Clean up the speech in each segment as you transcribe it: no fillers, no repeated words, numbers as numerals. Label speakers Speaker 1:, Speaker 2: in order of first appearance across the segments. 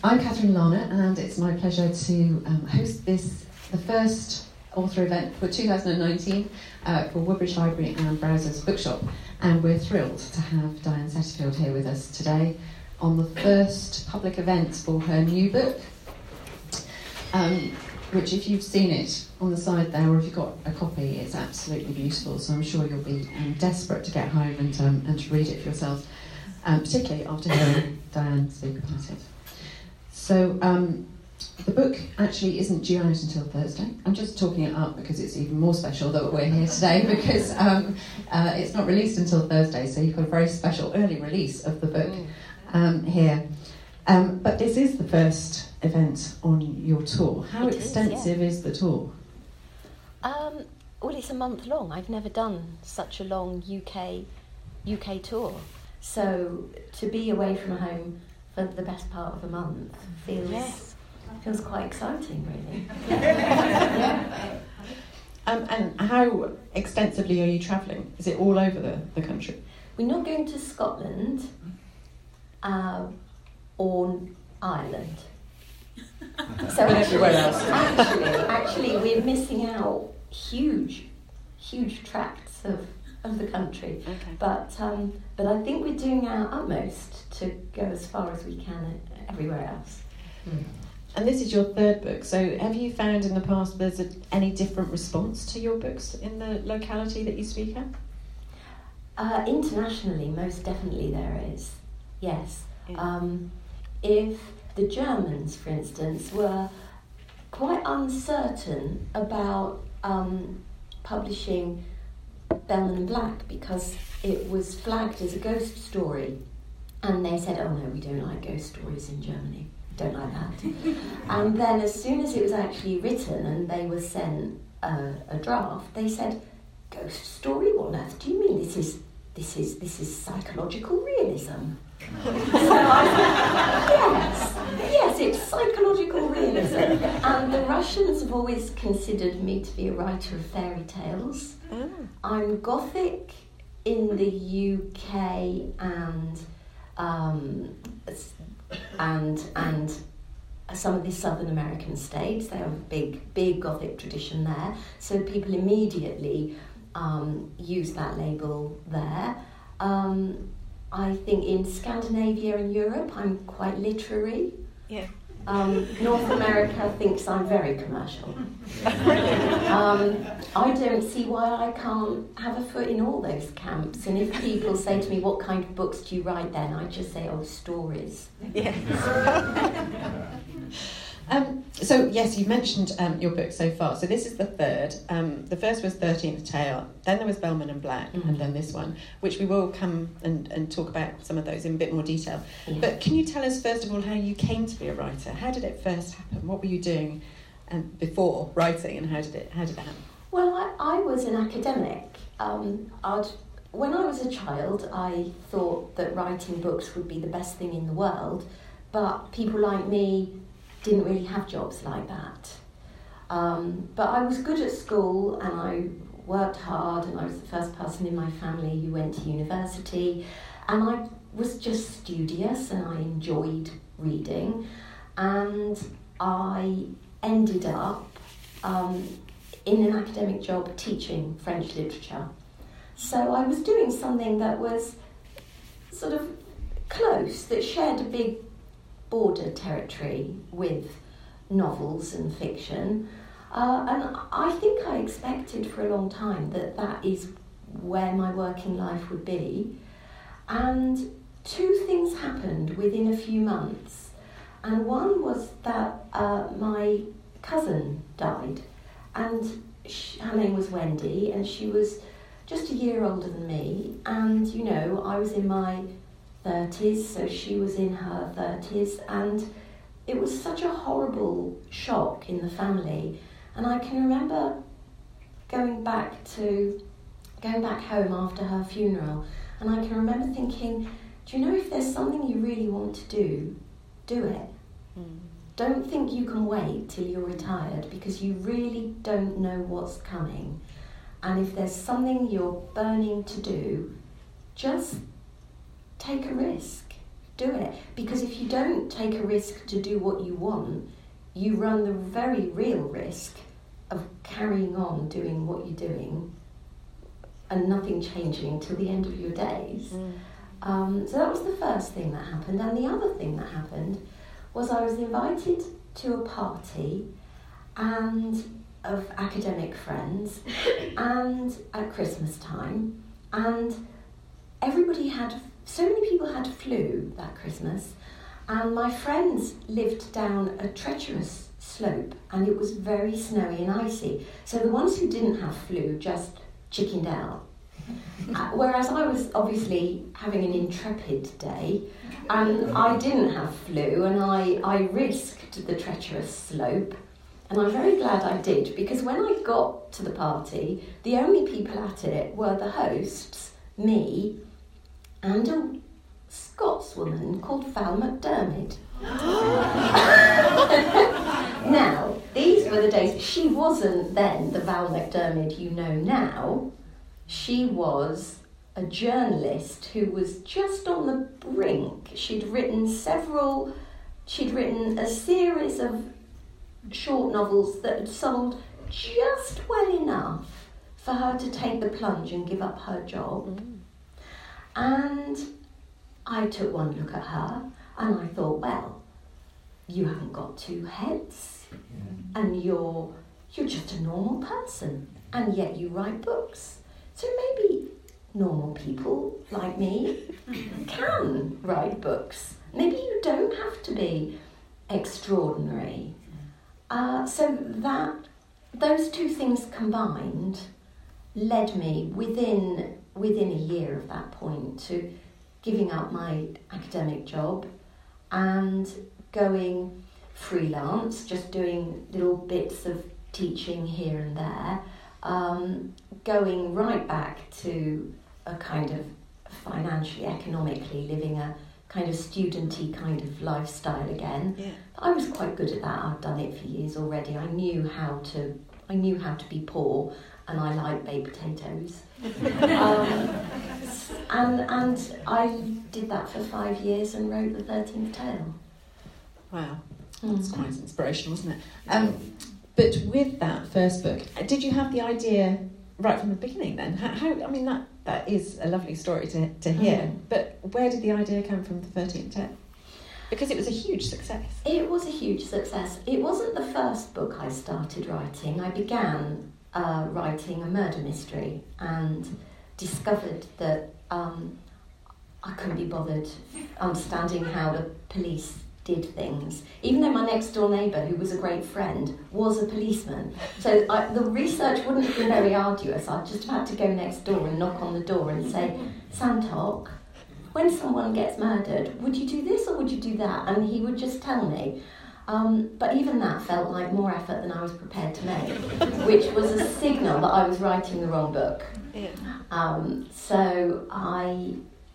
Speaker 1: I'm Catherine Larner, and it's my pleasure to host the first author event for 2019 for Woodbridge Library and Browsers Bookshop. And we're thrilled to have Diane Setterfield here with us today on the first public event for her new book, which, if you've seen it on the side there, or if you've got a copy, it's absolutely beautiful. So I'm sure you'll be desperate to get home and to read it for yourselves, particularly after hearing Diane speak about it. So the book actually isn't due out until Thursday. I'm just talking it up because it's even more special that we're here today, because it's not released until Thursday, so you've got a very special early release of the book here. But this is the first event on your tour. How extensive is the tour?
Speaker 2: Well, it's a month long. I've never done such a long UK tour. So to be away from home for the best part of a month feels quite exciting, really. Yeah.
Speaker 1: And how extensively are you travelling? Is it all over the country?
Speaker 2: We're not going to Scotland or Ireland. So
Speaker 1: everywhere else.
Speaker 2: Actually, we're missing out huge tracts of the country.
Speaker 1: Okay.
Speaker 2: But I think we're doing our utmost to go as far as we can everywhere else.
Speaker 1: And this is your third book, so have you found in the past there's any different response to your books in the locality that you speak of?
Speaker 2: Internationally, most definitely there is, yes.
Speaker 1: Yeah.
Speaker 2: If the Germans, for instance, were quite uncertain about publishing Bellman and Black because it was flagged as a ghost story, and they said, oh no, we don't like ghost stories in Germany, don't like that. And then as soon as it was actually written and they were sent a draft, they said, ghost story? What on earth do you mean? This is psychological realism. So I said, yes, it's psychological realism. And the Russians have always considered me to be a writer of fairy tales.
Speaker 1: Oh.
Speaker 2: I'm Gothic in the UK and some of the Southern American states. They have a big Gothic tradition there. So people immediately use that label there. I think in Scandinavia and Europe, I'm quite literary.
Speaker 1: Yeah.
Speaker 2: North America thinks I'm very commercial. I don't see why I can't have a foot in all those camps. And if people say to me, what kind of books do you write then? I just say, stories.
Speaker 1: Yeah. So yes, you've mentioned your book so far. So this is the third. The first was 13th Tale, then there was Bellman and Black, and then this one, which we will come and talk about some of those in a bit more detail. Yeah. But can you tell us first of all how you came to be a writer? How did it first happen? What were you doing before writing, and how did it happen?
Speaker 2: Well, I was an academic. When I was a child, I thought that writing books would be the best thing in the world, but people like me didn't really have jobs like that. But I was good at school and I worked hard, and I was the first person in my family who went to university, and I was just studious and I enjoyed reading, and I ended up in an academic job teaching French literature. So I was doing something that was sort of close, that shared a big border territory with novels and fiction, and I think I expected for a long time that is where my working life would be. And two things happened within a few months, and one was that my cousin died, and her name was Wendy, and she was just a year older than me, and I was in my 30s, so she was in her 30s, and it was such a horrible shock in the family. And I can remember going back home after her funeral, and I can remember thinking, do you know, if there's something you really want to do it. Don't think you can wait till you're retired, because you really don't know what's coming. And if there's something you're burning to do, just take a risk. do it. Because if you don't take a risk to do what you want, you run the very real risk of carrying on doing what you're doing and nothing changing till the end of your days. So that was the first thing that happened. And the other thing that happened was I was invited to a party and of academic friends and at Christmas time, and so many people had flu that Christmas, and my friends lived down a treacherous slope and it was very snowy and icy. So the ones who didn't have flu just chickened out. Whereas I was obviously having an intrepid day and I didn't have flu, and I risked the treacherous slope, and I'm very glad I did, because when I got to the party, the only people at it were the hosts, me, and a Scotswoman called Val McDermid. Now, these were the days. She wasn't then the Val McDermid you know now. She was a journalist who was just on the brink. She'd written a series of short novels that had sold just well enough for her to take the plunge and give up her job. And I took one look at her and I thought, well, you haven't got two heads and you're just a normal person, and yet you write books. So maybe normal people like me can write books. Maybe you don't have to be extraordinary. So those two things combined led me within a year of that point to giving up my academic job and going freelance, just doing little bits of teaching here and there, going right back to a kind of financially, economically living a kind of studenty kind of lifestyle again. Yeah. I was quite good at that. I'd done it for years already. I knew how to be poor, and I like baked potatoes. And I did that for 5 years and wrote The 13th Tale.
Speaker 1: Wow, that's quite inspirational, wasn't it? But with that first book, did you have the idea right from the beginning then? How I mean, that is a lovely story to hear, but where did the idea come from, The 13th Tale? Because it was a huge success. It was a huge success. It wasn't the first book I started writing. I began writing a murder mystery and discovered that I couldn't be bothered understanding how the police did things, even though my next door neighbour, who was a great friend, was a policeman. So the research wouldn't have been very arduous. I just had to go next door and knock on the door and say, Santok, when someone gets murdered, would you do this or would you do that? And he would just tell me. But even that felt like more effort than I was prepared to make, which was a signal that I was writing the wrong book. Yeah. So I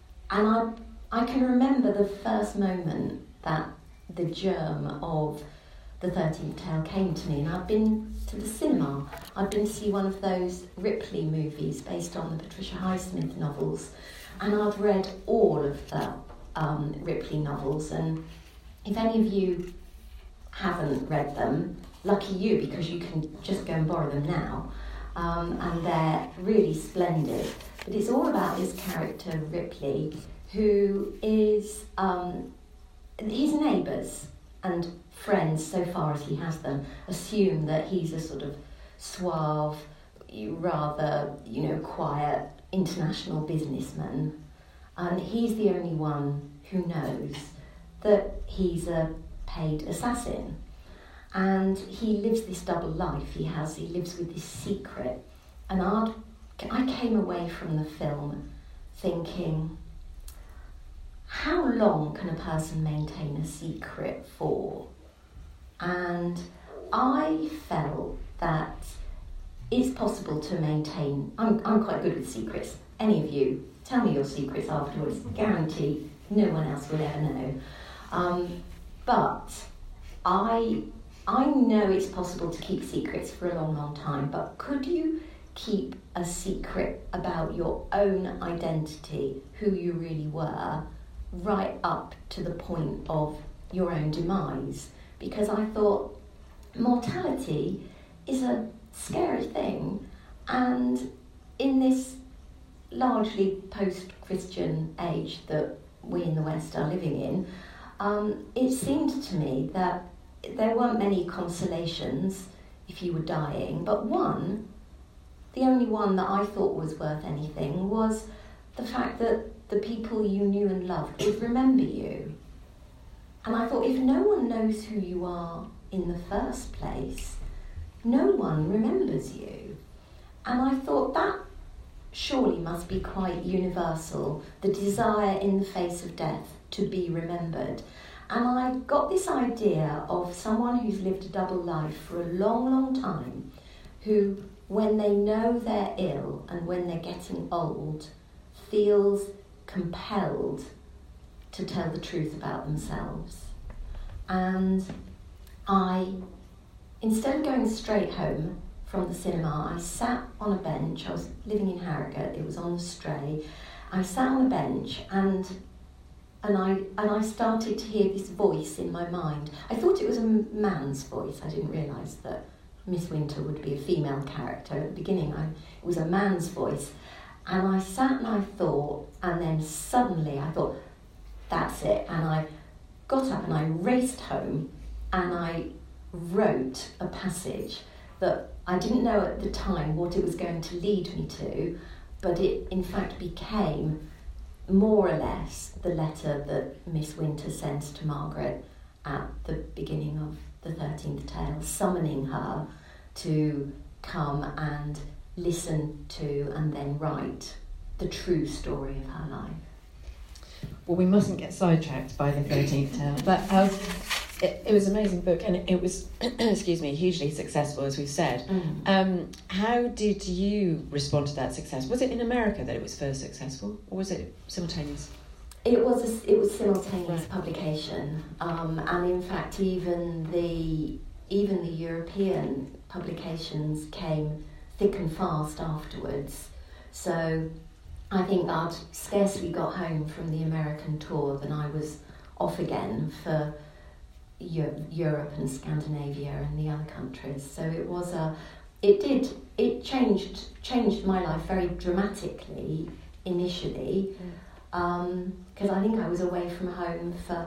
Speaker 1: can remember the first moment that the germ of The 13th Tale came to me, and I'd been to the cinema. I'd been to see one of those Ripley movies based on the Patricia Highsmith novels, and I'd read all of the Ripley novels, and if any of you haven't read them, lucky you, because you can just go and borrow them now, and they're really splendid. But it's all about this character Ripley, who is his neighbours and friends, so far as he has them, assume that he's a sort of suave, rather, quiet international businessman, and he's the only one who knows that he's a paid assassin, and he lives this double life. He lives with this secret, and I came away from the film thinking, how long can a person maintain a secret for? And I felt that it's possible to maintain. I'm quite good with secrets. Any of you, tell me your secrets afterwards. Guarantee no one else will ever know. But I know it's possible to keep secrets for a long, long time. But could you keep a secret about your own identity, who you really were,
Speaker 2: right up to the point of your own demise, because I thought mortality is a scary thing, and in this largely post-Christian age that we in the West are living in, it seemed to me that there weren't many consolations if you were dying, but one, the only one that I thought was worth anything, was the fact that the people you knew and loved would remember you. And I thought, if no one knows who you are in the first place, no one remembers you. And I thought that surely must be quite universal, the desire in the face of death to be remembered. And I got this idea of someone who's lived a double life for a long, long time, who, when they know they're ill and when they're getting old, feels compelled to tell the truth about themselves. And instead of going straight home from the cinema, I sat on a bench. I was living in Harrogate, it was on the Stray. I sat on a bench and I started to hear this voice in my mind. I thought it was a man's voice. I didn't realise that Miss Winter would be a female character at the beginning. It was a man's voice. And I sat and I thought, and then suddenly I thought, that's it. And I got up and I raced home and I wrote a passage that I didn't know at the time what it was going to lead me to, but it in fact became more or less the letter that Miss Winter sends to Margaret at the beginning of the 13th tale, summoning her to come and listen to and then write the true story of her life.
Speaker 1: Well, we mustn't get sidetracked by the 13th tale, but it was an amazing book, and it was, excuse me, hugely successful, as we've said. How did you respond to that success? Was it in America that it was first successful, or was it simultaneous?
Speaker 2: It was simultaneous publication, and in fact, even the European publications came thick and fast afterwards. So I think I'd scarcely got home from the American tour than I was off again for Europe and Scandinavia and the other countries. So it changed my life very dramatically initially, because I think I was away from home for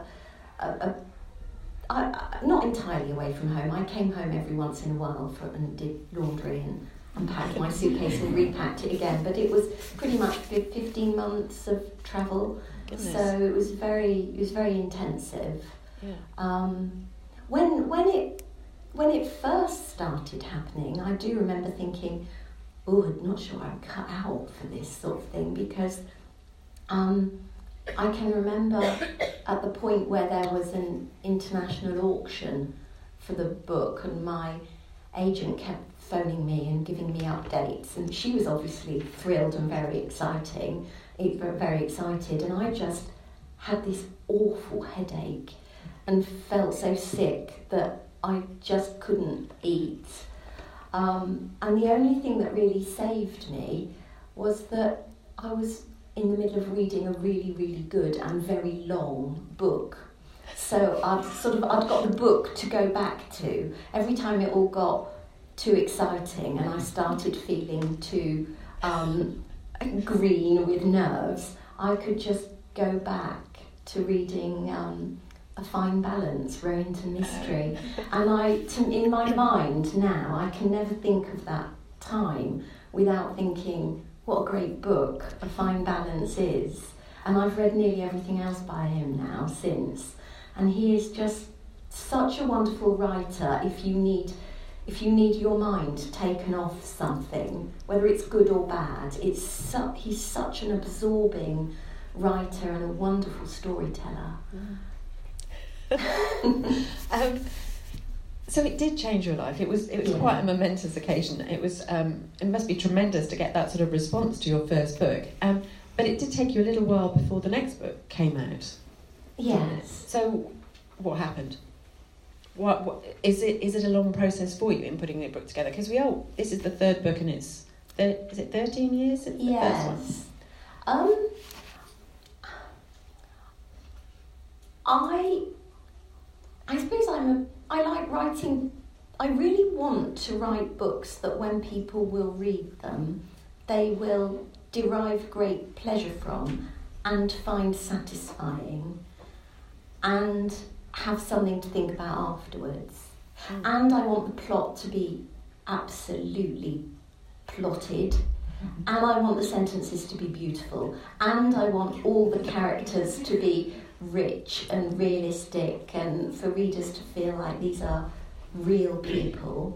Speaker 2: not entirely away from home. I came home every once in a while and did laundry and unpacked my suitcase and repacked it again, but it was pretty much 15 months of travel. Goodness. So it was very intensive. Yeah. When it first started happening, I do remember thinking, I'm not sure I'm cut out for this sort of thing, because I can remember at the point where there was an international auction for the book, and my agent kept phoning me and giving me updates, and she was obviously thrilled and very excited, and I just had this awful headache and felt so sick that I just couldn't eat. And the only thing that really saved me was that I was in the middle of reading a really, really good and very long book. So I'd got the book to go back to. Every time it all got too exciting and I started feeling too green with nerves, I could just go back to reading A Fine Balance, Rowington Mystery. And in my mind now, I can never think of that time without thinking, what a great book A Fine Balance is. And I've read nearly everything else by him now since. And he is just such a wonderful writer. If you need your mind taken off something, whether it's good or bad, he's such an absorbing writer and a wonderful storyteller.
Speaker 1: So it did change your life. It was quite a momentous occasion. It must be tremendous to get that sort of response to your first book. But it did take you a little while before the next book came out.
Speaker 2: Yes.
Speaker 1: So what happened? What is it a long process for you in putting the book together? Because this is the third book, and is it 13 years since the first one?
Speaker 2: I suppose I like writing. I really want to write books that when people will read them, they will derive great pleasure from and find satisfying and have something to think about afterwards. And I want the plot to be absolutely plotted, and I want the sentences to be beautiful, and I want all the characters to be rich and realistic, and for readers to feel like these are real people.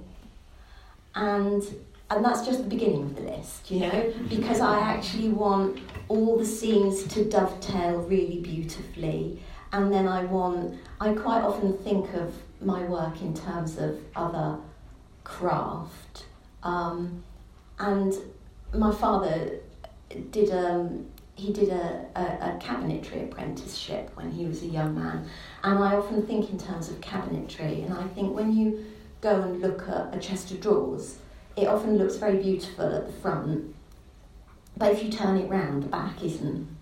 Speaker 2: And that's just the beginning of the list, you know, because I actually want all the scenes to dovetail really beautifully. And then I quite often think of my work in terms of other craft. And my father did a cabinetry apprenticeship when he was a young man. And I often think in terms of cabinetry, and I think when you go and look at a chest of drawers, it often looks very beautiful at the front, but if you turn it round, the back is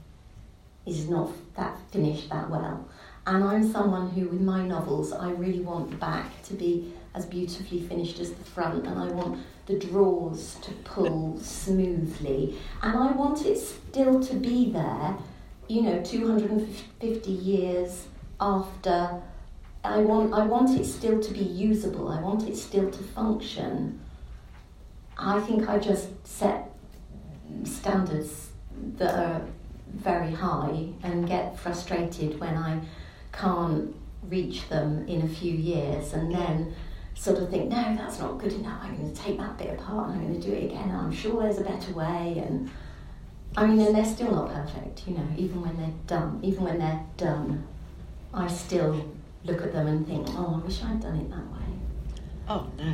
Speaker 2: not that finished that well. And I'm someone who, with my novels, I really want the back to be as beautifully finished as the front, and I want the drawers to pull smoothly, and I want it still to be there, you know, 250 years after. I want it still to be usable. I want it still to function. I think I just set standards that are very high and get frustrated when I can't reach them in a few years, and then sort of think, no, that's not good enough, I'm going to take that bit apart and I'm going to do it again, and I'm sure there's a better way. And I mean, and they're still not perfect, you know, even when they're done, I still look at them and think, oh, I wish I'd done it that way.
Speaker 1: Oh no.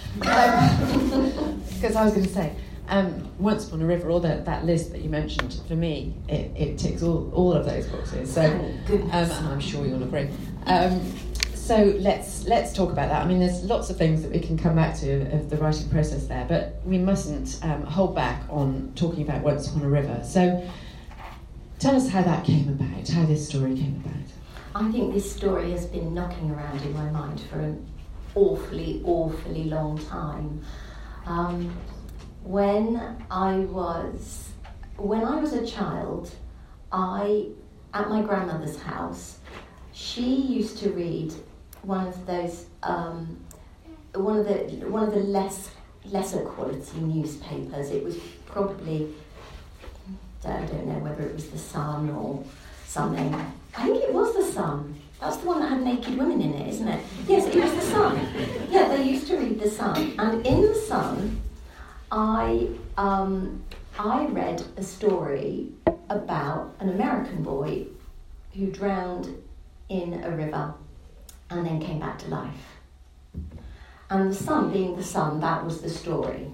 Speaker 1: Because I was going to say, Once Upon a River, or that list that you mentioned, for me, it ticks all of those boxes. So, and I'm sure you'll agree. So let's talk about that. I mean, there's lots of things that we can come back to of the writing process there, but we mustn't hold back on talking about Once Upon a River. So tell us how that came about, how this story came about.
Speaker 2: I think this story has been knocking around in my mind for an awfully long time. When I was a child, at my grandmother's house, she used to read one of those one of the lesser quality newspapers. It was probably, I don't know whether it was The Sun or something. I think it was The Sun. That's the one that had naked women in it, isn't it? Yes, it was The Sun. Yeah, they used to read The Sun, and in The Sun, I read a story about an American boy who drowned in a river and then came back to life. And the sun being the sun, that was the story.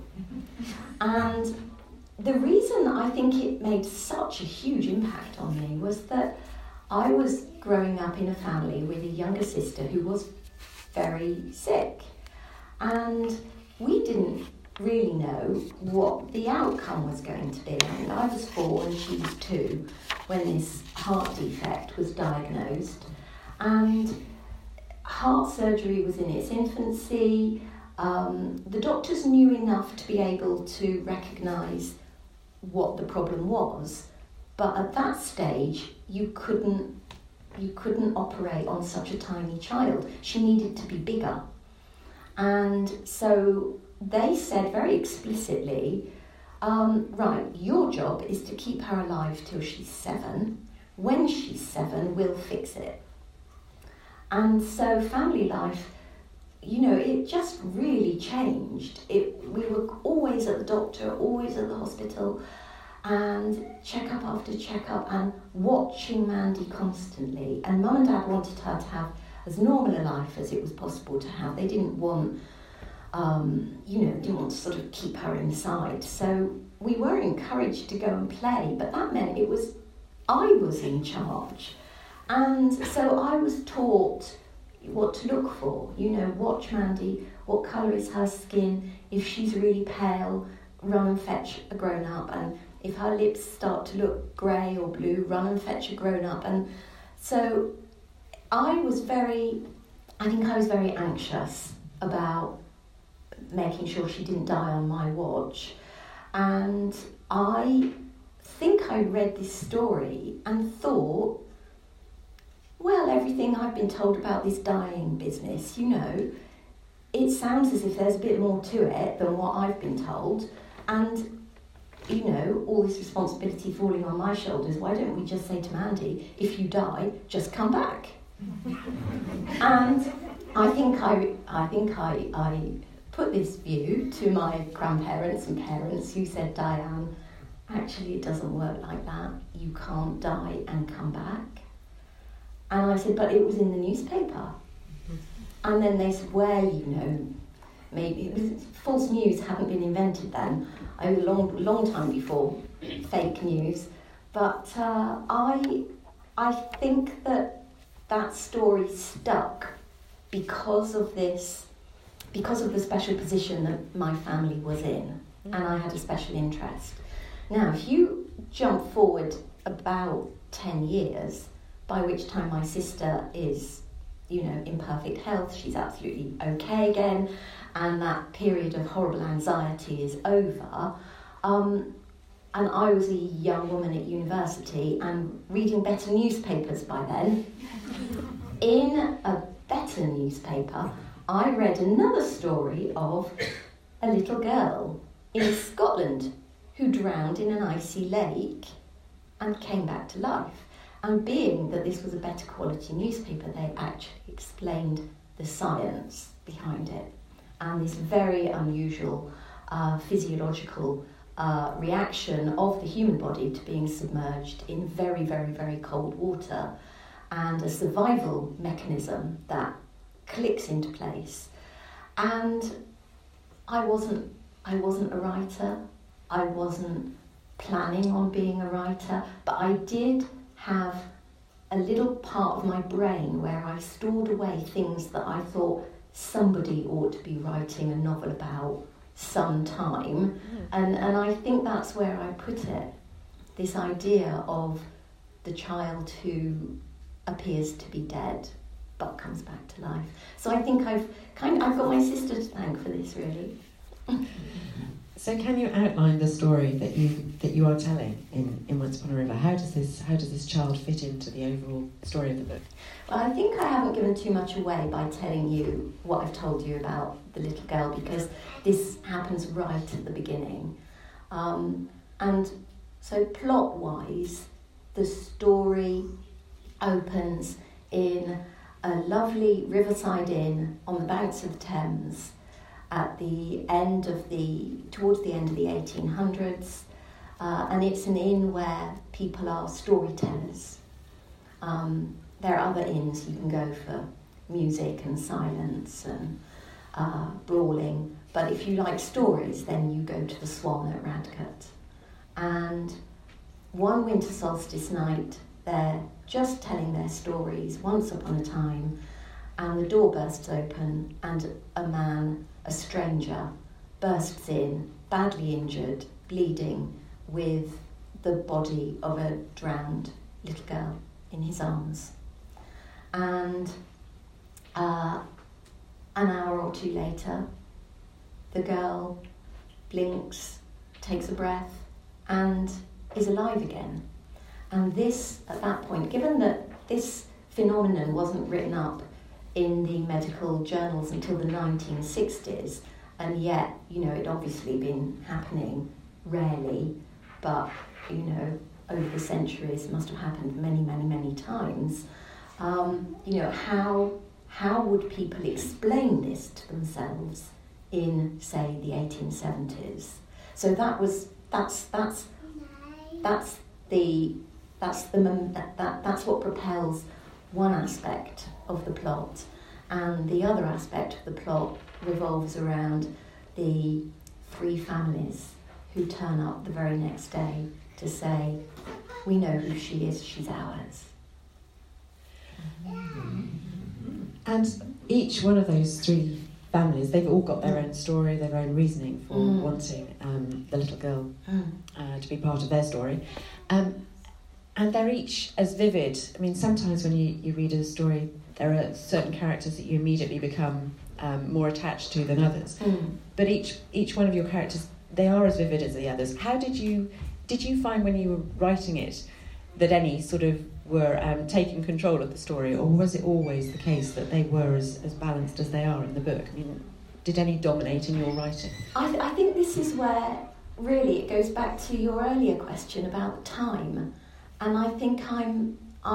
Speaker 2: And the reason I think it made such a huge impact on me was that I was growing up in a family with a younger sister who was very sick. And we didn't really know what the outcome was going to be. I mean, I was 4 and she was 2 when this heart defect was diagnosed. And heart surgery was in its infancy. The doctors knew enough to be able to recognise what the problem was, but at that stage you couldn't operate on such a tiny child. She needed to be bigger. And so they said very explicitly, right, your job is to keep her alive till she's 7. When she's 7, we'll fix it. And so family life, you know, it just really changed. We were always at the doctor, always at the hospital, and check-up after check-up, and watching Mandy constantly. And Mum and Dad wanted her to have as normal a life as it was possible to have. They didn't want, didn't want to sort of keep her inside. So we were encouraged to go and play, but that meant I was in charge. And so I was taught what to look for. You know, watch Mandy, what colour is her skin, if she's really pale, run and fetch a grown-up, and if her lips start to look grey or blue, run and fetch a grown-up. And so I think I was very anxious about making sure she didn't die on my watch. And I think I read this story and thought, well, everything I've been told about this dying business, it sounds as if there's a bit more to it than what I've been told. And, all this responsibility falling on my shoulders, why don't we just say to Mandy, if you die, just come back? And I think I put this view to my grandparents and parents who said, Diane, actually it doesn't work like that. You can't die and come back. And I said, but it was in the newspaper. And then they said, well, maybe false news hadn't been invented then. A long time before fake news. But I think that story stuck because of the special position that my family was in, and I had a special interest. Now, if you jump forward about 10 years, by which time my sister is, in perfect health, she's absolutely okay again, and that period of horrible anxiety is over, and I was a young woman at university and reading better newspapers by then. In a better newspaper, I read another story of a little girl in Scotland who drowned in an icy lake and came back to life. And being that this was a better quality newspaper, they actually explained the science behind it and this very unusual physiological reaction of the human body to being submerged in very, very, very cold water, and a survival mechanism that clicks into place. And I wasn't a writer. I wasn't planning on being a writer, but I did have a little part of my brain where I stored away things that I thought somebody ought to be writing a novel about sometime. And I think that's where I put it, this idea of the child who appears to be dead but comes back to life. So I think I've got my sister to thank for this, really.
Speaker 1: So can you outline the story that you are telling in Once Upon a River? How does this child fit into the overall story of the book?
Speaker 2: Well, I think I haven't given too much away by telling you what I've told you about the little girl, because this happens right at the beginning. And so plot-wise, the story opens in a lovely riverside inn on the banks of the Thames towards the end of the 1800s, and it's an inn where people are storytellers. There are other inns you can go for music and silence and brawling, but if you like stories, then you go to the Swan at Radcott. And one winter solstice night, they're just telling their stories, once upon a time, and the door bursts open and a man, a stranger, bursts in, badly injured, bleeding, with the body of a drowned little girl in his arms. And an hour or two later, the girl blinks, takes a breath, and is alive again. And this, at that point, given that this phenomenon wasn't written up in the medical journals until the 1960s, and yet, it'd obviously been happening rarely, but, over the centuries must have happened many, many, many times. How would people explain this to themselves in, say, the 1870s? So that's what propels one aspect of the plot, and the other aspect of the plot revolves around the three families who turn up the very next day to say, we know who she is, she's ours.
Speaker 1: And each one of those three families, they've all got their own story, their own reasoning for wanting the little girl to be part of their story. And And they're each as vivid. I mean, sometimes when you read a story, there are certain characters that you immediately become more attached to than others. But each one of your characters, they are as vivid as the others. How did you find when you were writing it that any sort of were taking control of the story, or was it always the case that they were as balanced as they are in the book? I mean, did any dominate in your writing?
Speaker 2: I think this is where really it goes back to your earlier question about time, and I think I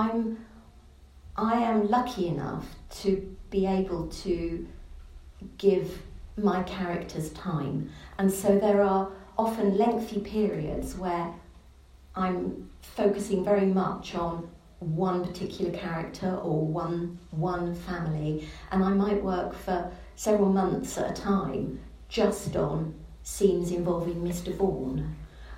Speaker 2: am lucky enough to be able to give my characters time, and so there are often lengthy periods where I'm focusing very much on one particular character or one family, and I might work for several months at a time just on scenes involving Mr. Bourne,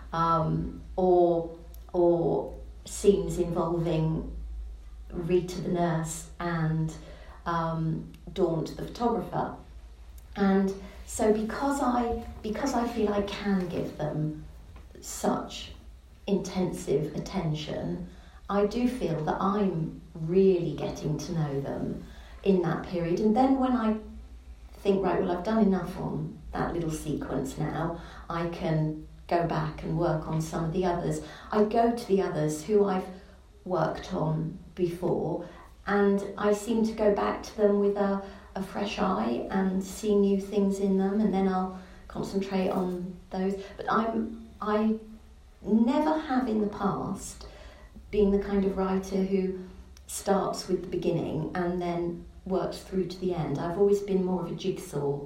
Speaker 2: or scenes involving Rita the nurse and Daunt the photographer. And so because I feel I can give them such intensive attention, I do feel that I'm really getting to know them in that period. And then when I think, right, well, I've done enough on that little sequence now, I can go back and work on some of the others. I go to the others who I've worked on before, and I seem to go back to them with a fresh eye and see new things in them, and then I'll concentrate on those. But I never have in the past been the kind of writer who starts with the beginning and then works through to the end. I've always been more of a jigsaw.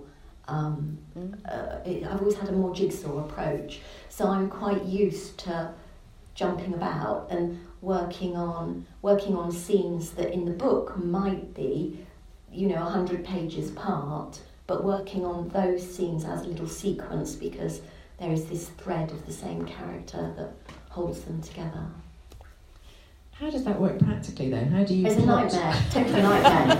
Speaker 2: I've always had a more jigsaw approach, so I'm quite used to jumping about and working on scenes that in the book might be, 100 pages apart, but working on those scenes as a little sequence because there is this thread of the same character that holds them together.
Speaker 1: How does that work practically, though? How do you?
Speaker 2: It's a nightmare. Total nightmare.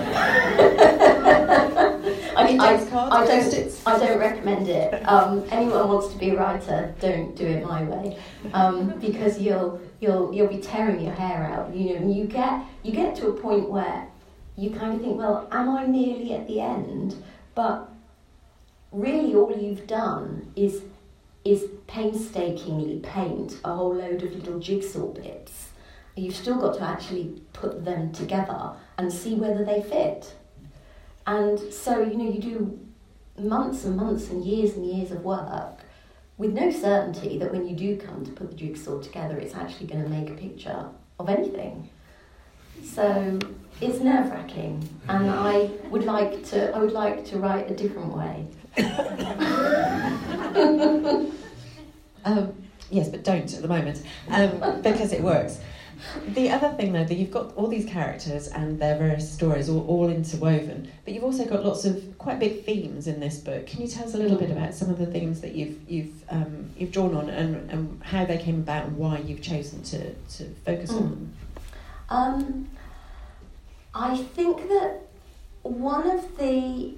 Speaker 2: I don't recommend it. Anyone wants to be a writer, don't do it my way, because you'll be tearing your hair out. And you get to a point where you kind of think, well, am I nearly at the end? But really, all you've done is painstakingly paint a whole load of little jigsaw bits. You've still got to actually put them together and see whether they fit. And so, you do months and months and years of work with no certainty that when you do come to put the jigsaw together, it's actually going to make a picture of anything. So it's nerve-wracking, and I would like to write a different way.
Speaker 1: Yes, but don't at the moment, because it works. The other thing, though, that you've got all these characters and their various stories all interwoven, but you've also got lots of quite big themes in this book. Can you tell us a little bit about some of the themes that you've drawn on and how they came about and why you've chosen to focus on them?
Speaker 2: I think that one of the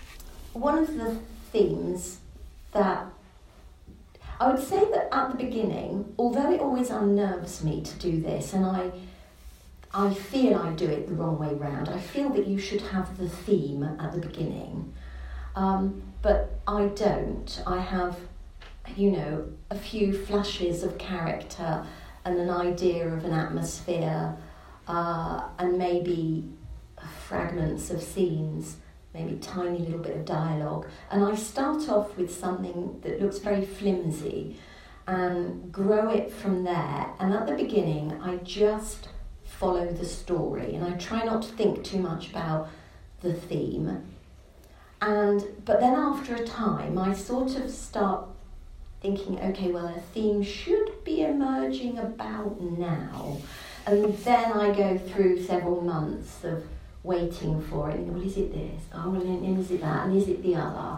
Speaker 2: themes that I would say that at the beginning, although it always unnerves me to do this, and I feel I do it the wrong way round, I feel that you should have the theme at the beginning, but I don't. I have, a few flashes of character and an idea of an atmosphere, and maybe fragments of scenes, maybe tiny little bit of dialogue, and I start off with something that looks very flimsy and grow it from there. And at the beginning I just follow the story and I try not to think too much about the theme, but then after a time I sort of start thinking, okay, well, a theme should be emerging about now, and then I go through several months of waiting for it. Well, is it this? Oh, well, and is it that? And is it the other?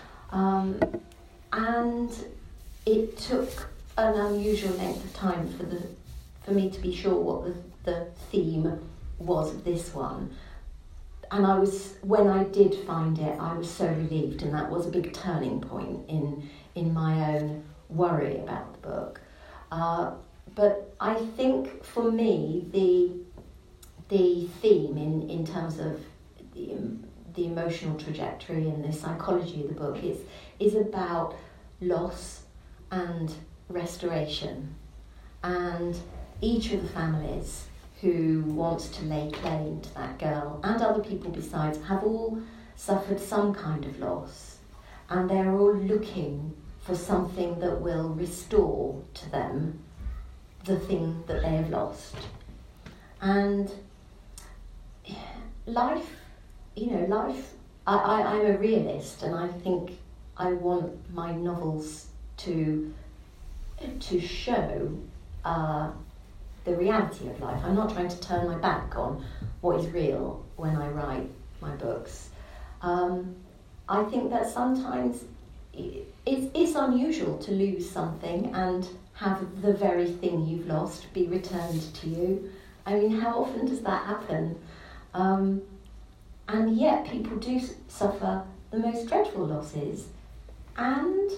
Speaker 2: And it took an unusual length of time for me to be sure what the theme was of this one. And when I did find it, I was so relieved, and that was a big turning point in my own worry about the book. But I think for me, the theme in terms of the emotional trajectory and the psychology of the book is about loss and restoration. And each of the families who wants to lay claim to that girl, and other people besides, have all suffered some kind of loss. And they're all looking for something that will restore to them the thing that they have lost. And life, I'm a realist, and I think I want my novels to show the reality of life. I'm not trying to turn my back on what is real when I write my books. I think that sometimes it's unusual to lose something and have the very thing you've lost be returned to you. I mean, how often does that happen? And yet people do suffer the most dreadful losses and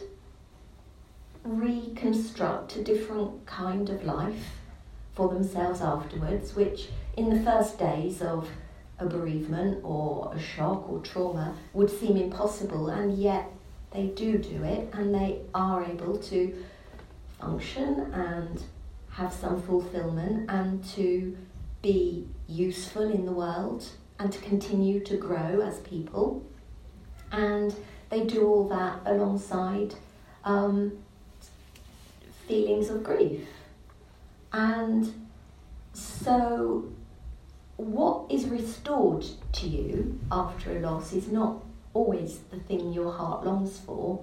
Speaker 2: reconstruct a different kind of life for themselves afterwards, which in the first days of a bereavement or a shock or trauma would seem impossible, and yet they do it, and they are able to function and have some fulfillment and to be useful in the world and to continue to grow as people. And they do all that alongside feelings of grief. And so what is restored to you after a loss is not always the thing your heart longs for,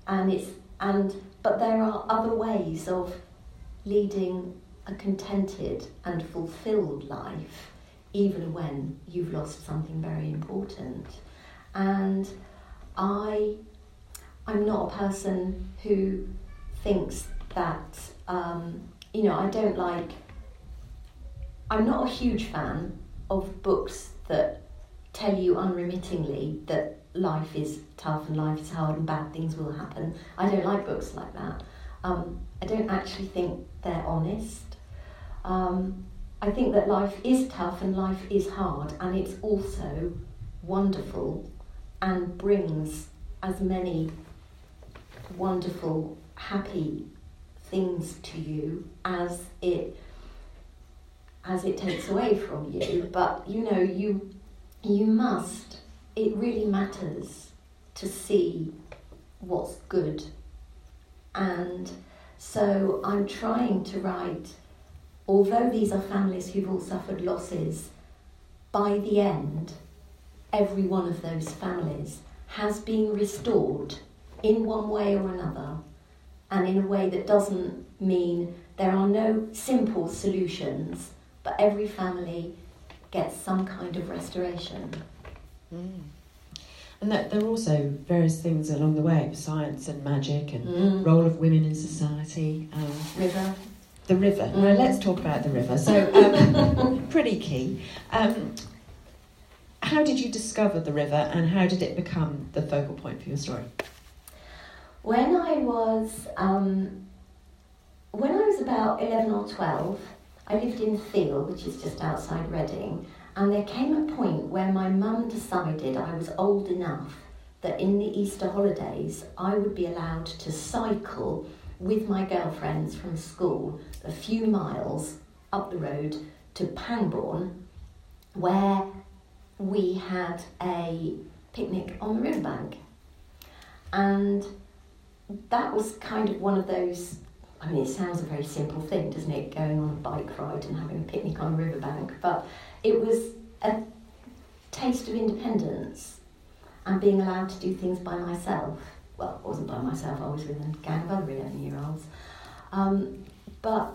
Speaker 2: but there are other ways of leading a contented and fulfilled life, even when you've lost something very important. And I'm not a person who thinks that, I'm not a huge fan of books that tell you unremittingly that life is tough and life is hard and bad things will happen. I don't like books like that. I don't actually think they're honest. I think that life is tough and life is hard, and it's also wonderful and brings as many wonderful, happy things to you as it takes away from you. But you must, it really matters to see what's good. And so I'm trying to write, although these are families who've all suffered losses, by the end, every one of those families has been restored in one way or another, and in a way that doesn't mean there are no simple solutions, but every family gets some kind of restoration.
Speaker 1: Mm. And that there are also various things along the way, science and magic and role of women in society.
Speaker 2: River.
Speaker 1: The river. Now let's talk about the river. So, pretty key. How did you discover the river, and how did it become the focal point for your story?
Speaker 2: When I was about 11 or 12, I lived in Thiel, which is just outside Reading, and there came a point where my mum decided I was old enough that in the Easter holidays I would be allowed to cycle with my girlfriends from school a few miles up the road to Pangbourne, where we had a picnic on the riverbank. And that was kind of one of those, I mean, it sounds a very simple thing, doesn't it, going on a bike ride and having a picnic on a riverbank, but it was a taste of independence and being allowed to do things by myself. Well, I wasn't by myself, I was with a gang of other 11-year-olds. But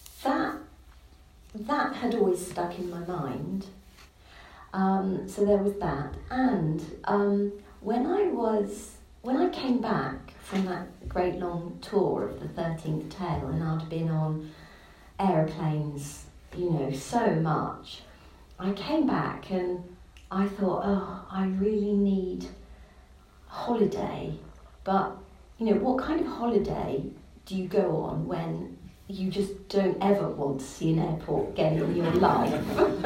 Speaker 2: that had always stuck in my mind. So there was that. And when I came back from that great long tour of the 13th Tale, and I'd been on aeroplanes, so much, I came back and I thought, I really need a holiday. But, what kind of holiday do you go on when you just don't ever want to see an airport again in your life.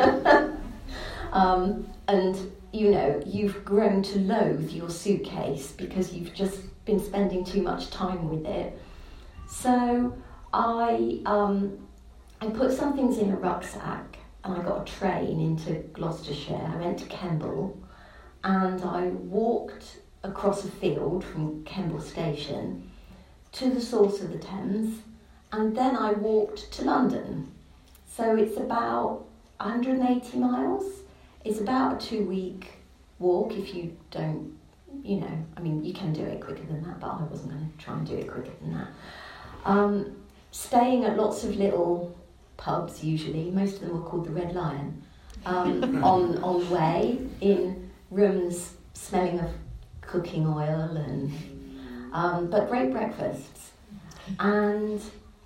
Speaker 2: And, you know, you've grown to loathe your suitcase because you've just been spending too much time with it. So I put some things in a rucksack and I got a train into Gloucestershire. I went to Kemble and I walked across a field from Kemble Station to the source of the Thames, and then I walked to London. So it's about 180 miles. It's about a 2-week walk if you don't, you know, I mean, you can do it quicker than that, but I wasn't going to try and do it quicker than that. Staying at lots of little pubs, usually, most of them were called the Red Lion, on way, in rooms smelling of cooking oil, and but great breakfasts. And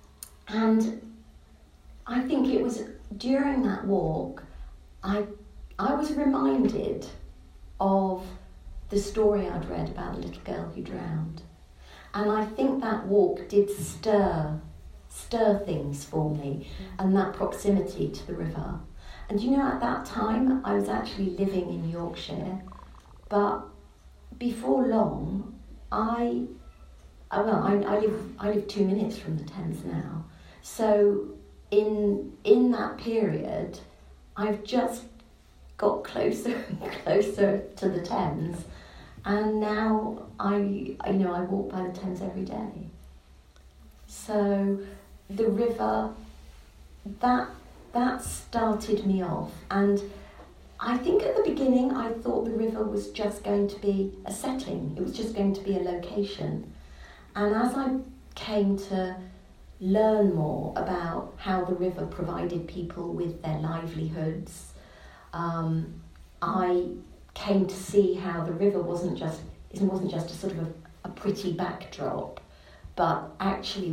Speaker 2: I think it was during that walk, I was reminded of the story I'd read about the little girl who drowned. And I think that walk did stir things for me, and that proximity to the river. And you know, at that time, I was actually living in Yorkshire, but before long, I live 2 minutes from the Thames now. So in that period, I've just got closer and closer to the Thames, and now I walk by the Thames every day. So the river, that started me off, and I think at the beginning I thought the river was just going to be a setting, it was just going to be a location. And as I came to learn more about how the river provided people with their livelihoods, I came to see how the river wasn't just a sort of a pretty backdrop, but actually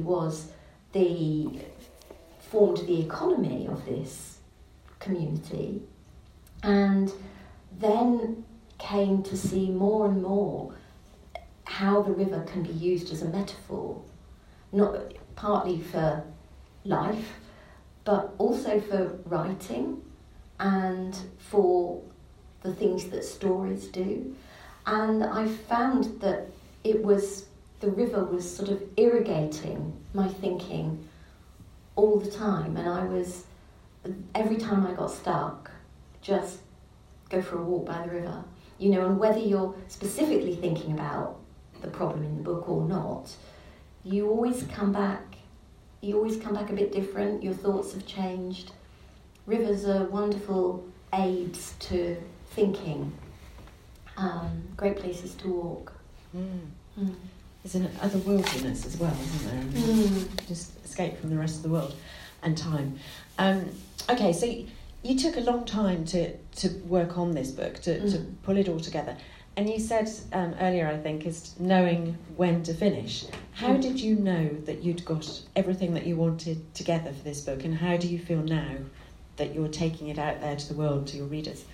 Speaker 2: formed the economy of this community. And then came to see more and more how the river can be used as a metaphor, not partly for life, but also for writing and for the things that stories do. And I found that the river was sort of irrigating my thinking all the time, and every time I got stuck, just go for a walk by the river. You know, and whether you're specifically thinking about the problem in the book or not, you always come back a bit different, your thoughts have changed. Rivers are wonderful aids to thinking, great places to walk.
Speaker 1: There's an otherworldliness as well, isn't there? Just escape from the rest of the world and time. Okay, so you took a long time to work on this book, to pull it all together. And you said earlier, I think, is knowing when to finish. How did you know that you'd got everything that you wanted together for this book, and how do you feel now that you're taking it out there to the world, to your readers?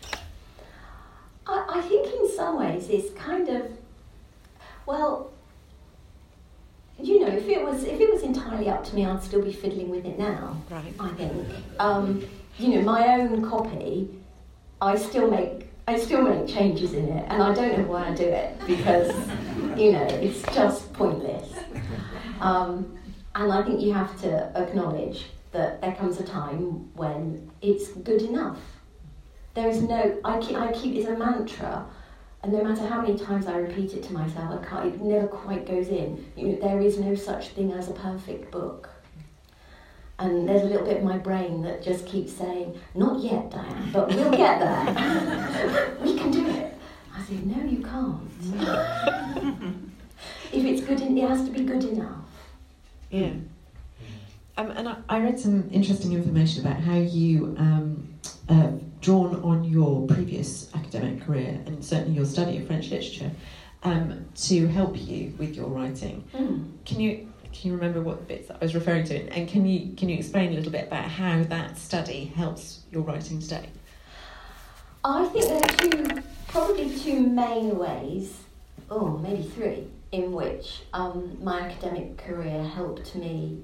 Speaker 2: I think in some ways it's kind of, well, you know, if it was entirely up to me, I'd still be fiddling with it now.
Speaker 1: Right.
Speaker 2: I think, you know, my own copy, I still make changes in it, and I don't know why I do it, because, you know, it's just pointless. And I think you have to acknowledge that there comes a time when it's good enough. There is no, I keep it's a mantra, and no matter how many times I repeat it to myself, it never quite goes in. You know, there is no such thing as a perfect book. And there's a little bit of my brain that just keeps saying, not yet, Diane, but we'll get there. We can do it. I say, no, you can't. If it's good, it has to be good enough.
Speaker 1: Yeah. And I read some interesting information about how you drawn on your previous academic career, and certainly your study of French literature, to help you with your writing. Can you remember what bits that I was referring to? And can you explain a little bit about how that study helps your writing today?
Speaker 2: I think there are probably two main ways, or maybe three, in which my academic career helped me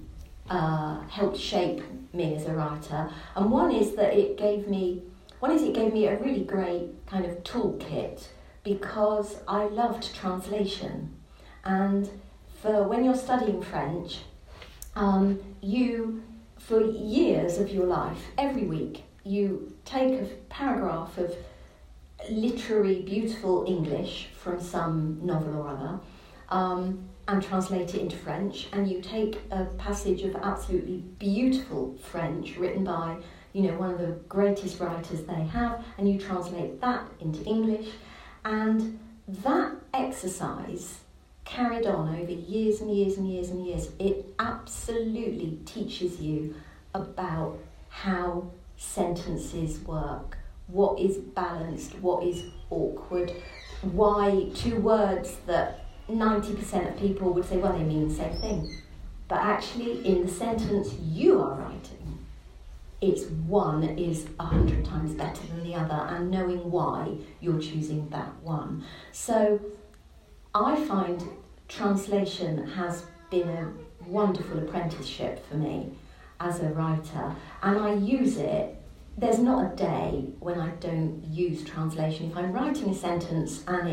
Speaker 2: helped shape me as a writer, and one is it gave me a really great kind of toolkit, because I loved translation. And for when you're studying French, you, for years of your life, every week, you take a paragraph of literary, beautiful English from some novel or other, and translate it into French, and you take a passage of absolutely beautiful French written by, one of the greatest writers they have, and you translate that into English. And that exercise carried on over years and years and years and years. It absolutely teaches you about how sentences work, what is balanced, what is awkward, why two words that 90% of people would say, well, they mean the same thing. But actually, in the sentence you are writing, it's one is 100 times better than the other, and knowing why you're choosing that one. So I find translation has been a wonderful apprenticeship for me as a writer, and I use it. There's not a day when I don't use translation. If I'm writing a sentence and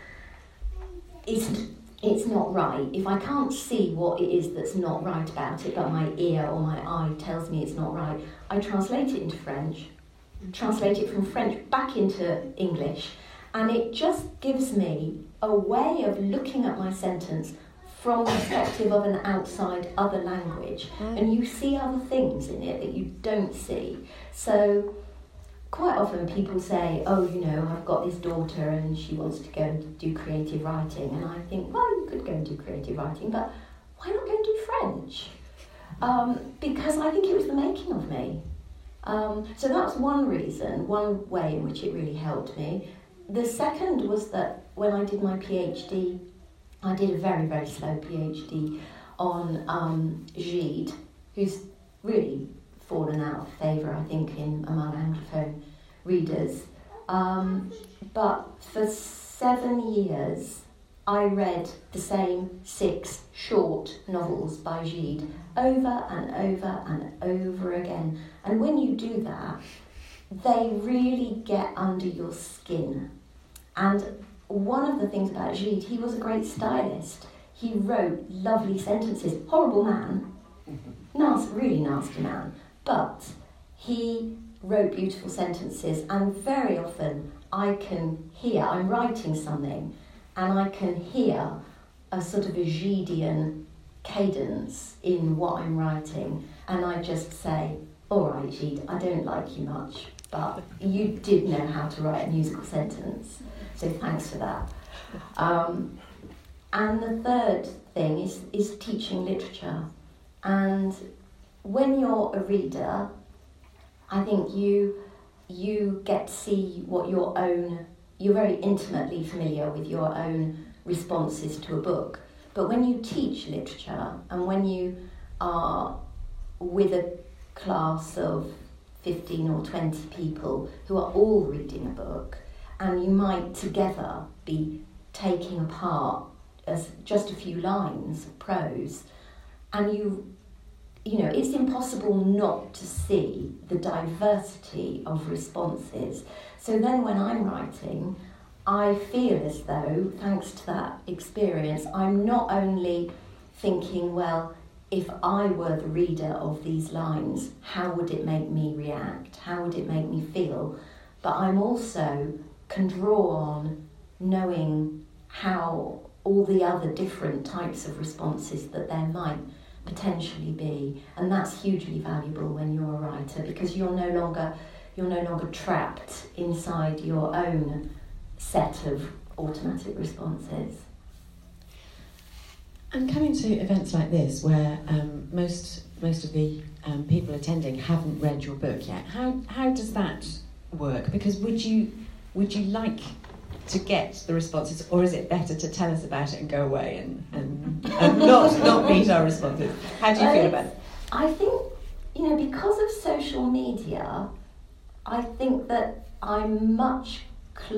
Speaker 2: it's not right, if I can't see what it is that's not right about it, but my ear or my eye tells me it's not right, I translate it into French, translate it from French back into English, and it just gives me a way of looking at my sentence from the perspective of an outside other language, and you see other things in it that you don't see. So quite often people say, oh, I've got this daughter and she wants to go and do creative writing, and I think, well, you could go and do creative writing, but why not go and do French? Because I think it was the making of me. So that's one reason, one way in which it really helped me. The second was that when I did my PhD, I did a very, very slow PhD on Gide, who's really fallen out of favour, I think, among Anglophone readers. But for 7 years, I read the same 6 short novels by Gide over and over and over again. And when you do that, they really get under your skin. And one of the things about Gide, he was a great stylist. He wrote lovely sentences. Horrible man, really nasty man, but he wrote beautiful sentences, and very often I'm writing something, and I can hear a sort of a Gidean cadence in what I'm writing, and I just say, all right, Gide, I don't like you much, but you did know how to write a musical sentence, so thanks for that. And the third thing is teaching literature. And when you're a reader, I think you get to see what you're very intimately familiar with your own responses to a book. But when you teach literature, and when you are with a class of 15 or 20 people who are all reading a book, and you might together be taking apart as just a few lines of prose, and it's impossible not to see the diversity of responses. So then when I'm writing, I feel as though, thanks to that experience, I'm not only thinking, well, if I were the reader of these lines, how would it make me react? How would it make me feel? But I'm also can draw on knowing how all the other different types of responses that there might potentially be, and that's hugely valuable when you're a writer, because you're no longer trapped inside your own set of automatic responses.
Speaker 1: And coming to events like this, where most of the people attending haven't read your book yet, how does that work? Because would you like to get the responses, or is it better to tell us about it and go away and not meet our responses? How do you feel about it?
Speaker 2: I think, because of social media, I think that I'm much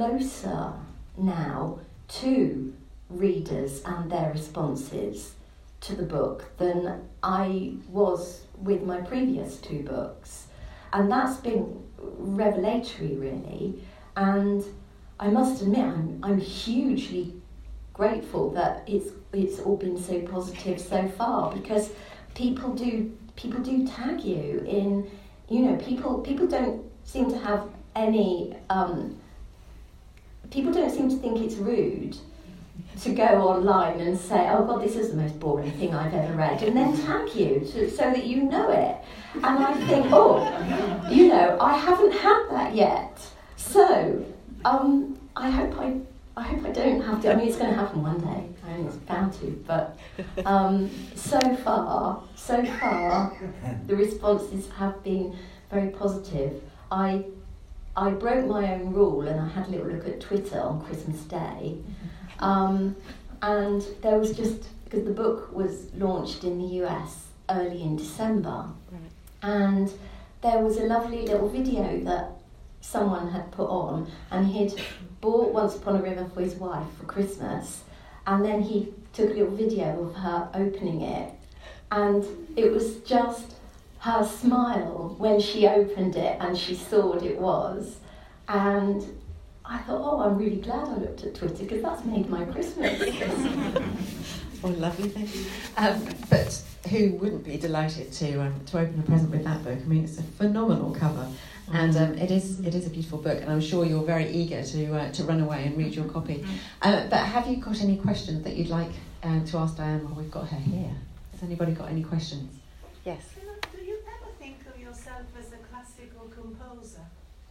Speaker 2: closer now to readers and their responses to the book than I was with my previous 2 books. And that's been revelatory, really. And I must admit, I'm hugely grateful that it's all been so positive so far, because people do tag you in, people don't seem to have any, people don't seem to think it's rude to go online and say, oh God, this is the most boring thing I've ever read, and then tag you so that you know it. And I think, I haven't had that yet. So I hope I don't have to. I mean, it's going to happen one day. I mean, it's bound to. But so far, the responses have been very positive. I broke my own rule and I had a little look at Twitter on Christmas Day. And there was because the book was launched in the US early in December. Right. And there was a lovely little video that someone had put on, and he'd bought Once Upon a River for his wife for Christmas, and then he took a little video of her opening it, and it was just her smile when she opened it and she saw what it was. And I thought, I'm really glad I looked at Twitter, because that's made my Christmas.
Speaker 1: Oh, lovely thing. But who wouldn't be delighted to open a present with that book? I mean, it's a phenomenal cover, and it is a beautiful book, and I'm sure you're very eager to run away and read your copy. But have you got any questions that you'd like to ask Diane while we've got her here? Has anybody got any questions? Yes.
Speaker 3: Do you ever think of yourself as a classical composer?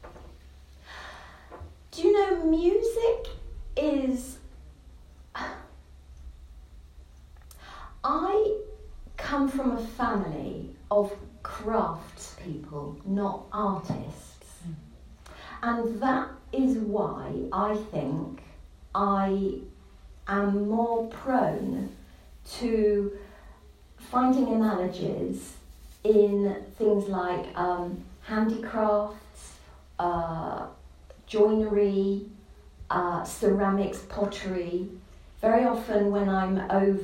Speaker 2: Do you know, music is... I come from a family of craftspeople, not artists. And that is why I think I am more prone to finding analogies in things like handicrafts, joinery, ceramics, pottery. Very often when I'm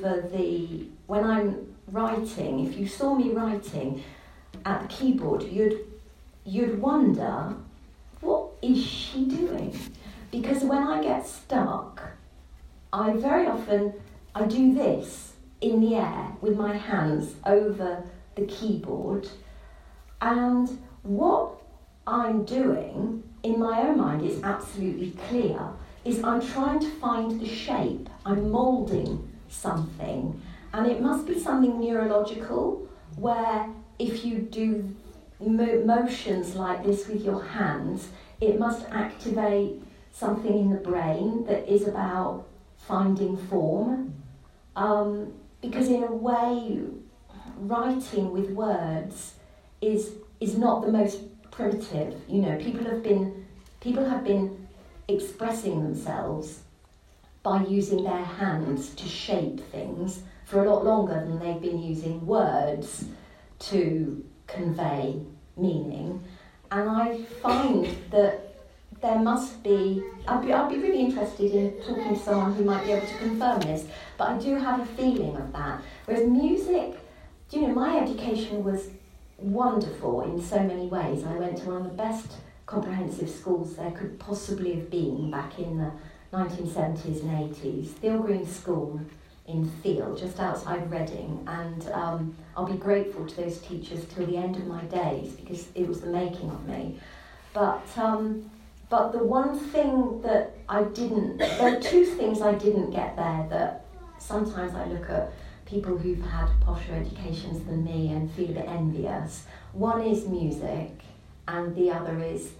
Speaker 2: writing, if you saw me writing at the keyboard, you'd wonder, what is she doing? Because when I get stuck, I do this in the air with my hands over the keyboard, and what I'm doing in my own mind is absolutely clear, is I'm trying to find the shape, I'm moulding something, and it must be something neurological, where if you do motions like this with your hands, it must activate something in the brain that is about finding form. Because in a way, writing with words is not the most primitive. People have been expressing themselves by using their hands to shape things for a lot longer than they've been using words to convey meaning. And I find that there must be... I'd be really interested in talking to someone who might be able to confirm this, but I do have a feeling of that. Whereas music, my education was wonderful in so many ways. I went to one of the best comprehensive schools there could possibly have been back in the 1970s and 80s, Thiel Green School in Thiel, just outside Reading, and I'll be grateful to those teachers till the end of my days, because it was the making of me. But the one thing that there are two things I didn't get there that sometimes I look at people who've had posher educations than me and feel a bit envious. One is music, and the other is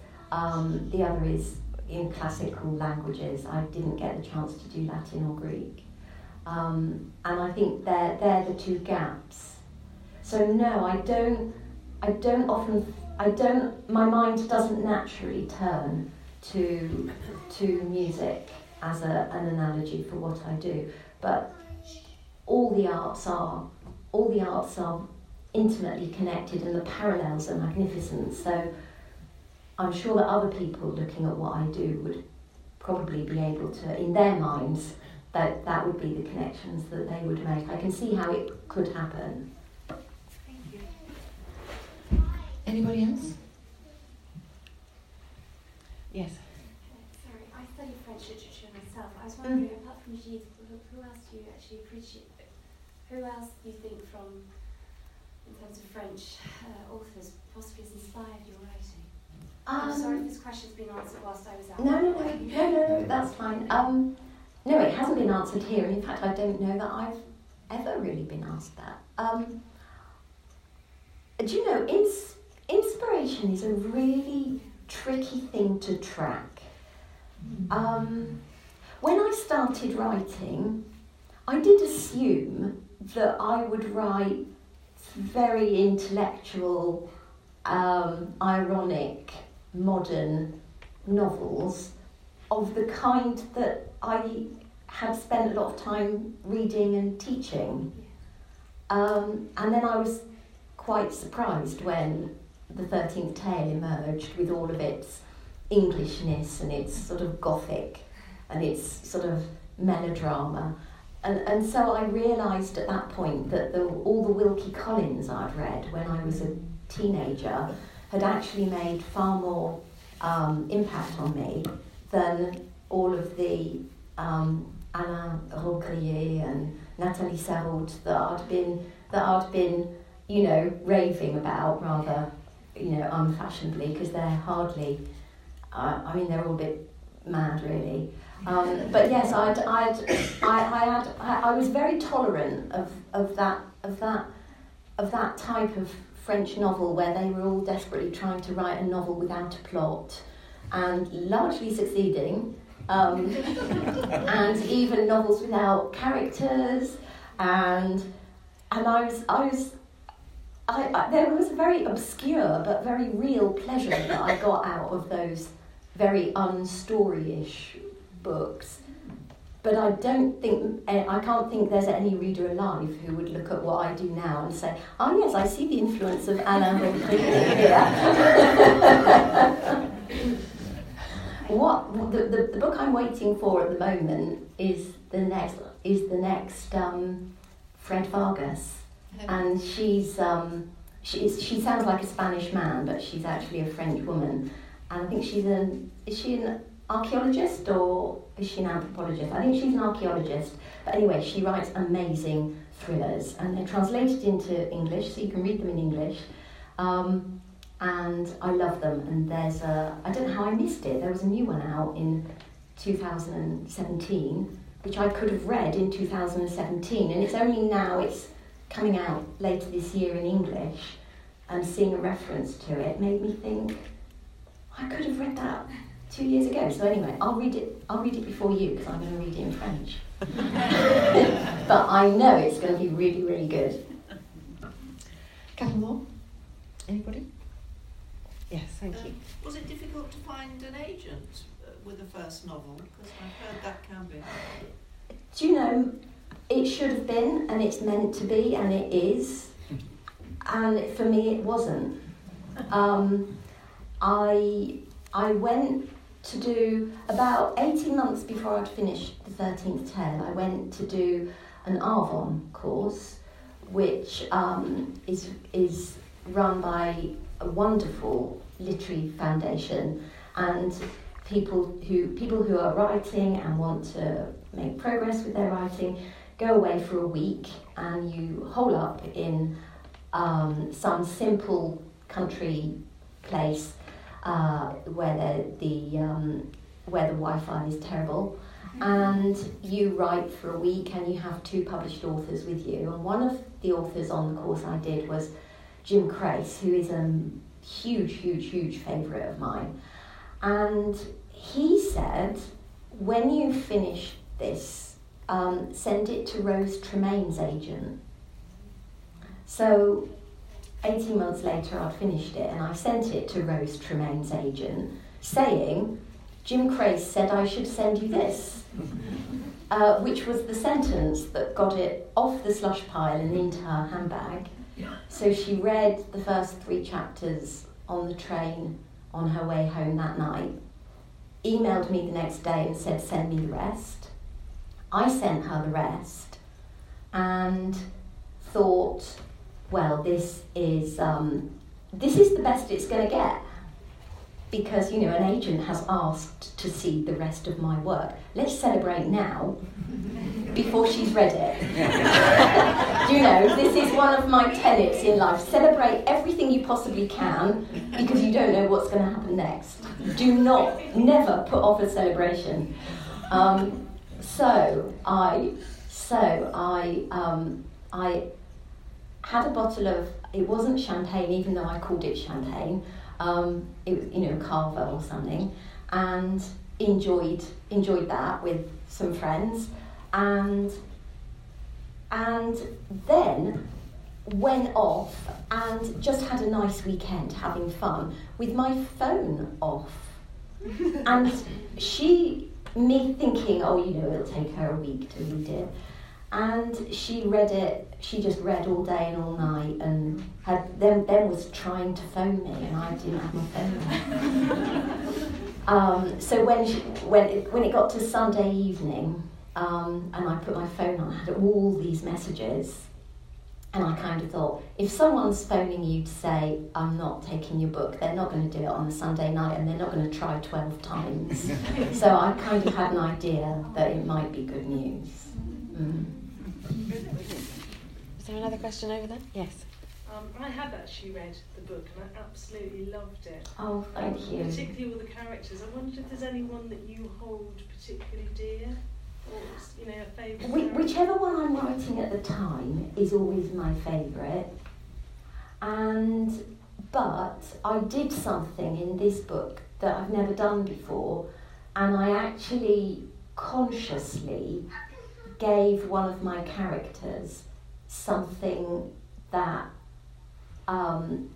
Speaker 2: in classical languages. I didn't get the chance to do Latin or Greek, and I think they're the two gaps. So no, I don't often. My mind doesn't naturally turn to music as an analogy for what I do, but all the arts are intimately connected, and the parallels are magnificent. So I'm sure that other people looking at what I do would probably be able to, in their minds, that would be the connections that they would make. I can see how it could happen.
Speaker 3: Thank you.
Speaker 1: Anybody else? Yes.
Speaker 4: Sorry, I study French literature myself. I was wondering, apart from Gide, who else do you actually appreciate? Who else do you think in terms of French authors, possibly has inspired your writing? I'm sorry if this question's been answered whilst I was out.
Speaker 2: No, that's fine. No, it hasn't been answered here, and in fact, I don't know that I've ever really been asked that. Do you know, inspiration is a really tricky thing to track. When I started writing, I did assume that I would write very intellectual, ironic, modern novels of the kind that I had spent a lot of time reading and teaching. And then I was quite surprised when The 13th Tale emerged with all of its Englishness and its sort of gothic and its sort of melodrama. And so I realised at that point that all the Wilkie Collins I'd read when I was a teenager had actually made far more impact on me than all of the Alain Roquelier and Nathalie Sarraute that I'd been, raving about rather, unfashionably, because they're hardly. They're all a bit mad, really. But yes, I was very tolerant of that type of French novel where they were all desperately trying to write a novel without a plot and largely succeeding, and even novels without characters, and there was a very obscure but very real pleasure that I got out of those very unstoryish books. But I can't think there's any reader alive who would look at what I do now and say, oh yes, I see the influence of Alain Roquelier here. The book I'm waiting for at the moment is the next Fred Vargas, and she sounds like a Spanish man, but she's actually a French woman, and I think is she an archaeologist or is she an anthropologist? I think she's an archaeologist, but anyway, she writes amazing thrillers, and they're translated into English, so you can read them in English. And I love them, and I don't know how I missed it, there was a new one out in 2017, which I could have read in 2017, and it's only now it's coming out later this year in English, and seeing a reference to it made me think, I could have read that 2 years ago. So anyway, I'll read it before you, because I'm going to read it in French. But I know it's going to be really, really good.
Speaker 1: Couple more? Anybody? Yes, thank you.
Speaker 5: Was it difficult to find an agent with the first novel? Because I've heard that can be.
Speaker 2: Do you know, it should have been, and it's meant to be, and it is. And for me, it wasn't. I went to do, about 18 months before I'd finished The 13th Tale, I went to do an Arvon course, which is run by a wonderful literary foundation, and people who are writing and want to make progress with their writing go away for a week, and you hole up in some simple country place where the Wi-Fi is terrible, and you write for a week, and you have 2 published authors with you. And one of the authors on the course I did was Jim Crace, who is a huge favourite of mine. And he said, when you finish this, send it to Rose Tremaine's agent. So 18 months later I'd finished it, and I sent it to Rose Tremaine's agent saying, Jim Crace said I should send you this, which was the sentence that got it off the slush pile and into her handbag. So she read the first 3 chapters on the train on her way home that night, emailed me the next day and said, send me the rest. I sent her the rest and thought, well, this is the best it's going to get, because, you know, an agent has asked to see the rest of my work. Let's celebrate now before she's read it. You know, this is one of my tenets in life. Celebrate everything you possibly can, because you don't know what's going to happen next. Do not, never put off a celebration. So I had a bottle of, it wasn't champagne, even though I called it champagne. It was, you know, Carver or something, and enjoyed that with some friends, and then went off and just had a nice weekend having fun with my phone off. And me thinking, oh, you know, it'll take her a week to read it. And she read it, she just read all day and all night, and then was trying to phone me, and I didn't have my phone. So when it got to Sunday evening, and I put my phone on, I had all these messages, and I kind of thought, if someone's phoning you to say, I'm not taking your book, they're not going to do it on a Sunday night, and they're not going to try 12 times. So I kind of had an idea that it might be good news.
Speaker 1: Is there another question over there? Yes.
Speaker 3: I have actually read the book and I absolutely loved it.
Speaker 2: Oh, thank you.
Speaker 3: Particularly all the characters. I wondered if there's anyone that you hold particularly dear, or you know, a favourite.
Speaker 2: Whichever one I'm writing at the time is always my favourite. But I did something in this book that I've never done before, and I actually consciously gave one of my characters something that an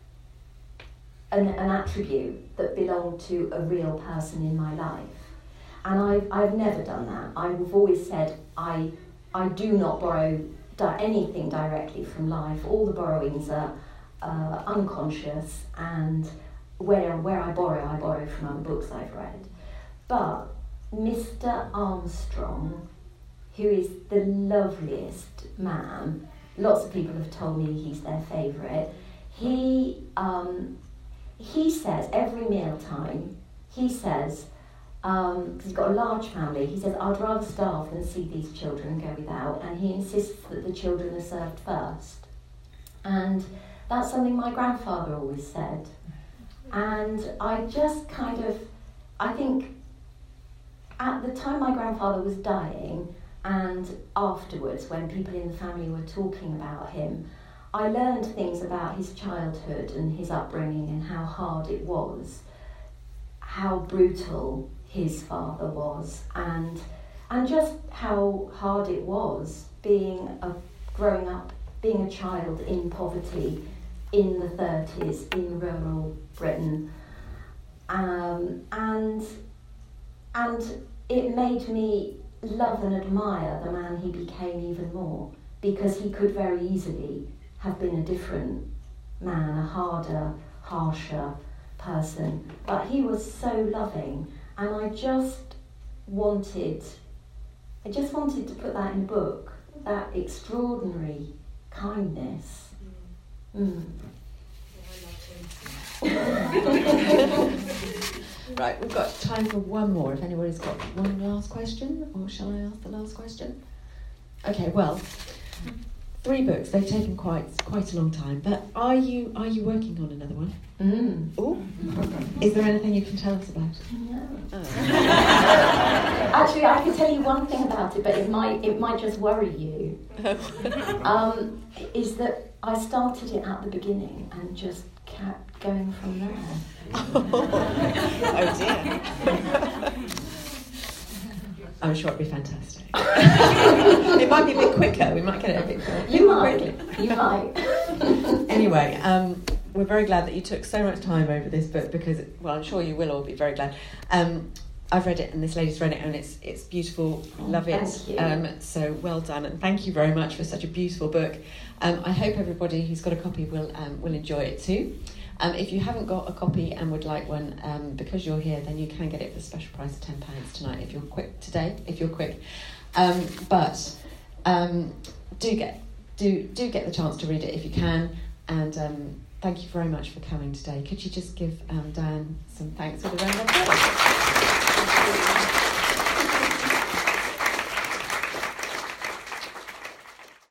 Speaker 2: attribute that belonged to a real person in my life, and I've never done that. I've always said I do not borrow anything directly from life. All the borrowings are unconscious, and where I borrow from other books I've read. But Mr. Armstrong, who is the loveliest man, lots of people have told me he's their favourite. He says every mealtime, he says, because he's got a large family, he says, I'd rather starve than see these children go without, and he insists that the children are served first. And that's something my grandfather always said. And I just kind of, I think at the time my grandfather was dying, and afterwards, when people in the family were talking about him, I learned things about his childhood and his upbringing and how hard it was, how brutal his father was, and just how hard it was growing up, being a child in poverty in the 30s in rural Britain, and it made me love and admire the man he became even more, because he could very easily have been a different man, a harder, harsher person, but he was so loving, and I just wanted to put that in a book, that extraordinary kindness.
Speaker 1: Right, we've got time for one more. If anybody's got one last question, or shall I ask the last question? Okay, well, 3 books. They've taken quite a long time. But are you working on another one? Oh, is there anything you can tell us about it?
Speaker 2: No. Oh. Actually, I can tell you one thing about it, but it might just worry you. Is that I started it at the beginning and just kept going from there.
Speaker 1: Oh dear. I'm sure it'll be fantastic. It might be a bit quicker. We might get it a bit quicker.
Speaker 2: You might.
Speaker 1: Anyway, we're very glad that you took so much time over this book, because, well, I'm sure you will all be very glad. I've read it, and this lady's read it, and it's beautiful. Love it.
Speaker 2: Thank you.
Speaker 1: So well done, and thank you very much for such a beautiful book. I hope everybody who's got a copy will enjoy it too. If you haven't got a copy and would like one, because you're here, then you can get it for a special price of £10 tonight if you're quick today. If you're quick. But do get the chance to read it if you can, and thank you very much for coming today. Could you just give Diane some thanks with a round of applause?